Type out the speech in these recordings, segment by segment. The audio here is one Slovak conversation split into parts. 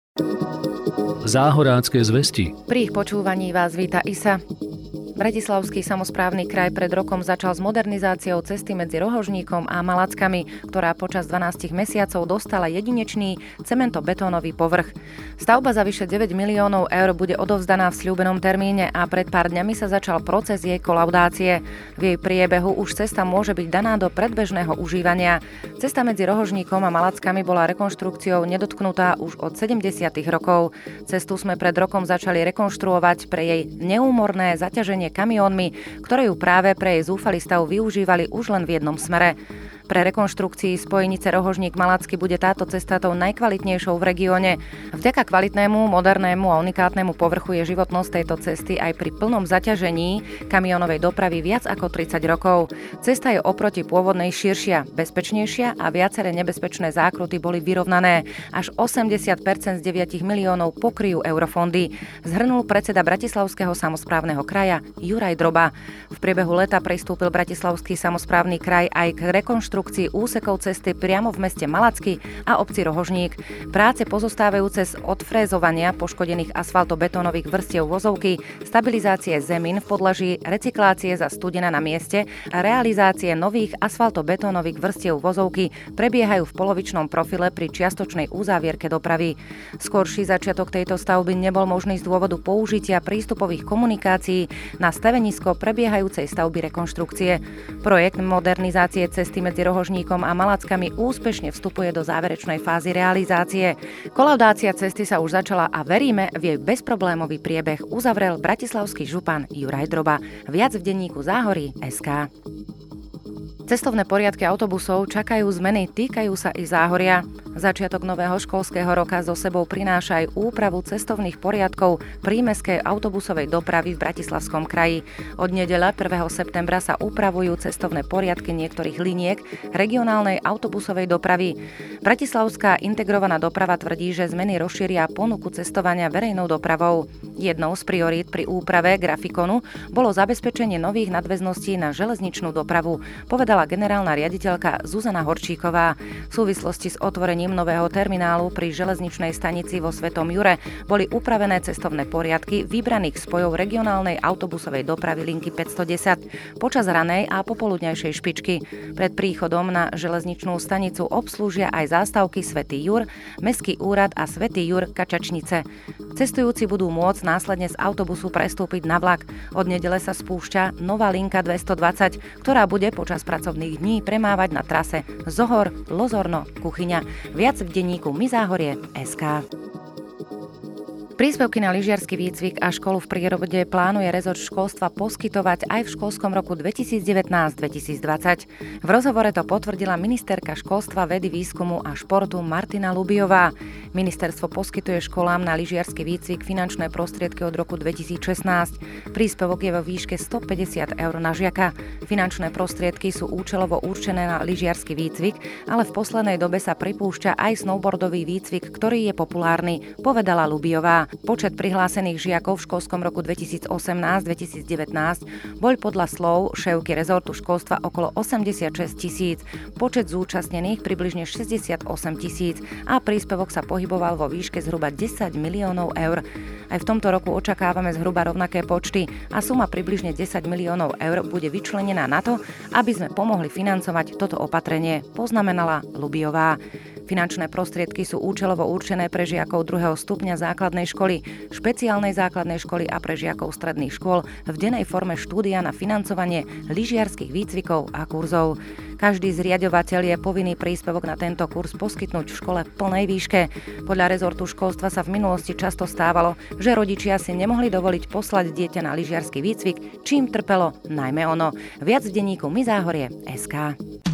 Záhorácké zvesti. Pri ich počúvaní vás víta Isa. Bratislavský samosprávny kraj pred rokom začal s modernizáciou cesty medzi Rohožníkom a Malackami, ktorá počas 12 mesiacov dostala jedinečný cementobetónový povrch. Stavba za vyše 9 miliónov eur bude odovzdaná v sľúbenom termíne a pred pár dňami sa začal proces jej kolaudácie. V jej priebehu už cesta môže byť daná do predbežného užívania. Cesta medzi Rohožníkom a Malackami bola rekonštrukciou nedotknutá už od 70. rokov. Cestu sme pred rokom začali rekonštruovať pre jej neúmorné zaťaženie kamiónmi, ktoré ju práve pre jej zúfalý stav využívali už len v jednom smere. Pre rekonštrukcii spojenice Rohožník-Malacky bude táto cesta tou najkvalitnejšou v regióne. Vďaka kvalitnému, modernému a unikátnemu povrchu je životnosť tejto cesty aj pri plnom zaťažení kamionovej dopravy viac ako 30 rokov. Cesta je oproti pôvodnej širšia, bezpečnejšia a viaceré nebezpečné zákruty boli vyrovnané. Až 80% z 9 miliónov pokryjú eurofondy, zhrnul predseda Bratislavského samosprávneho kraja Juraj Droba. V priebehu leta pristúpil Bratislavský samosprávny kraj aj k rekonštrukcii úsekov cesty priamo v meste Malacky a obci Rohožník. Práce pozostávajúce z odfrézovania poškodených asfaltobetónových vrstiev vozovky, stabilizácie zemín v podlaží, recyklácie za studena na mieste a realizácie nových asfaltobetónových vrstiev vozovky prebiehajú v polovičnom profile pri čiastočnej uzávierke dopravy. Skorší začiatok tejto stavby nebol možný z dôvodu použitia prístupových komunikácií na stavenisko prebiehajúcej stavby rekonštrukcie. Projekt modernizácie cesty medzi Rohožníkom a Malackami úspešne vstupuje do záverečnej fázy realizácie. Kolaudácia cesty sa už začala a veríme, v jej bezproblémový priebeh uzavrel bratislavský župan Juraj Droba. Viac v denníku Záhory.sk. Cestovné poriadky autobusov čakajú zmeny, týkajú sa i Záhoria. Začiatok nového školského roka so sebou prináša aj úpravu cestovných poriadkov prímestskej autobusovej dopravy v Bratislavskom kraji. Od nedeľa 1. septembra sa upravujú cestovné poriadky niektorých liniek regionálnej autobusovej dopravy. Bratislavská integrovaná doprava tvrdí, že zmeny rozšíria ponuku cestovania verejnou dopravou. Jednou z priorít pri úprave grafikonu bolo zabezpečenie nových nadväzností na železničnú dopravu, povedala generálna riaditeľka Zuzana Horčíková. V súvislosti s otvorením nového terminálu pri železničnej stanici vo Svetom Jure boli upravené cestovné poriadky vybraných spojov regionálnej autobusovej dopravy linky 510 počas ranej a popoludňajšej špičky. Pred príchodom na železničnú stanicu obslúžia aj zástavky Svätý Jur, Mestský úrad a Svätý Jur Kačačnice. Cestujúci budú môcť následne z autobusu prestúpiť na vlak. Od nedele sa spúšťa nová linka 220, ktorá bude počas pracovných dní premávať na trase Zohor, Lozorno, Kuchyňa. Viac v denníku MyZáhorie.sk. Príspevky na lyžiarsky výcvik a školu v prírode plánuje rezort školstva poskytovať aj v školskom roku 2019-2020. V rozhovore to potvrdila ministerka školstva, vedy, výskumu a športu Martina Lubiová. Ministerstvo poskytuje školám na lyžiarsky výcvik finančné prostriedky od roku 2016. Príspevok je vo výške 150 eur na žiaka. Finančné prostriedky sú účelovo určené na lyžiarsky výcvik, ale v poslednej dobe sa pripúšťa aj snowboardový výcvik, ktorý je populárny, povedala Lubiová. Počet prihlásených žiakov v školskom roku 2018-2019 bol podľa slov šéfky rezortu školstva okolo 86 000, počet zúčastnených približne 68 000 a príspevok sa pohyboval vo výške zhruba 10 miliónov eur. Aj v tomto roku očakávame zhruba rovnaké počty a suma približne 10 miliónov eur bude vyčlenená na to, aby sme pomohli financovať toto opatrenie, poznamenala Lubiová. Finančné prostriedky sú účelovo určené pre žiakov 2. stupňa základnej školy, špeciálnej základnej školy a pre žiakov stredných škôl v dennej forme štúdia na financovanie lyžiarskych výcvikov a kurzov. Každý zriaďovateľ je povinný príspevok na tento kurz poskytnúť v škole v plnej výške. Podľa rezortu školstva sa v minulosti často stávalo, že rodičia si nemohli dovoliť poslať dieťa na lyžiarsky výcvik, čím trpelo najmä ono. Viac v denníku MyZáhorie.sk.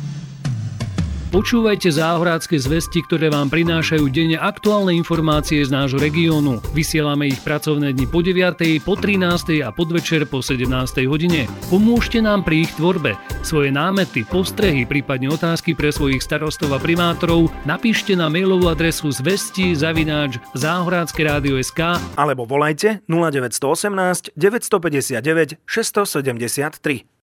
Počúvajte záhorácké zvesti, ktoré vám prinášajú denne aktuálne informácie z nášho regiónu. Vysielame ich pracovné dni po 9., po 13. a podvečer po 17. hodine. Pomôžte nám pri ich tvorbe. Svoje námety, postrehy, prípadne otázky pre svojich starostov a primátorov napíšte na mailovú adresu zvesti@záhorackeradio.sk alebo volajte 0918 959 673.